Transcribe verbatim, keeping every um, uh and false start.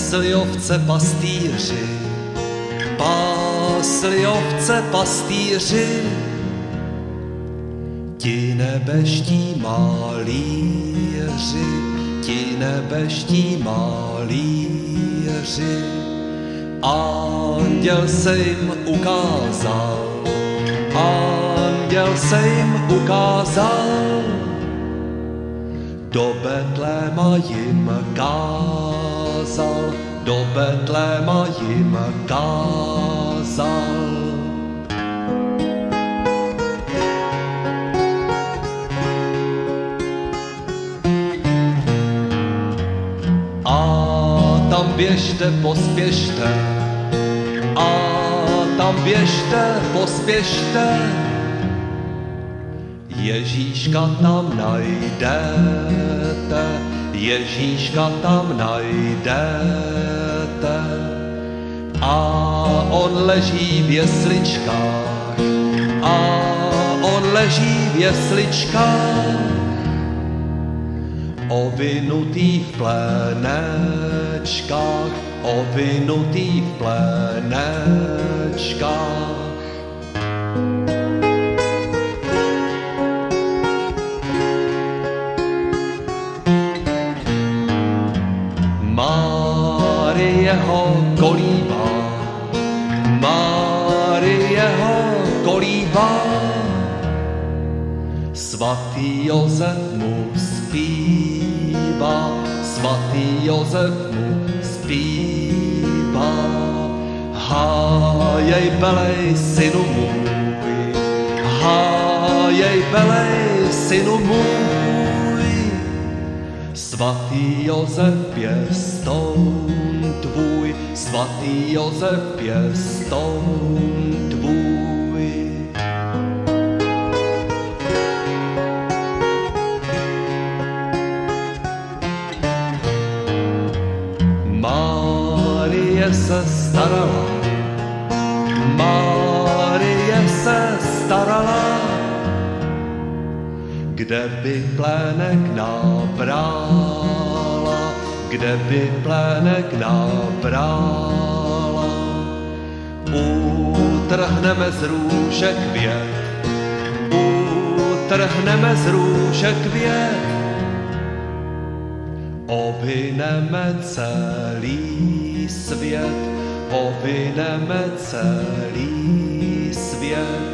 pásli ovce pastýři, pásli ovce pastýři, ti nebeští malíři, ti nebeští malíři. Anděl se jim ukázal, anděl se jim ukázal, do Betléma jim kázal, do Betléma jim kázal. A tam běžte, pospěšte, a tam běžte, pospěšte, Ježíška tam najdete, Ježíška tam najdete. A on leží v jesličkách, a on leží v jesličkách, ovinutý v plénečkách, ovinutý v plénečkách. Márie ho kolíbá, Márie ho kolíbá, svatý Josef mu zpívá, svatý Josef mu zpívá. Hájej belej, synu můj, hájej belej, synu můj, svatý Josef pěstoun tvůj, svatý Josef pěstoun tvůj. Márie se starala, Márie se starala, kde by plének nabrala, kde by plének nabrala. Utrhneme z růže květ, utrhneme z růže květ, ovineme celý svět, ovineme celý svět.